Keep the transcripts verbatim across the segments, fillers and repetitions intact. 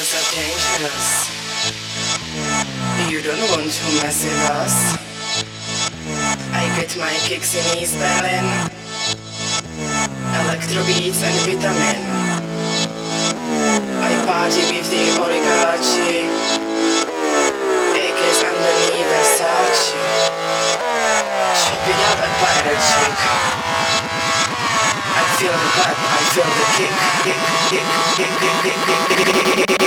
girls are dangerous. You don't want to mess with us. I get my kicks in East Berlin, electro beats and vitamin. I party with the oligarchy, A Ks underneath Versace. Chop it up a pirate chick. I feel the vibe, I feel the kick, kick, kick, kick, kick, kick, kick, kick, kick.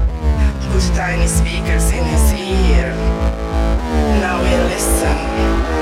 Put tiny speakers in his ear. Now we listen.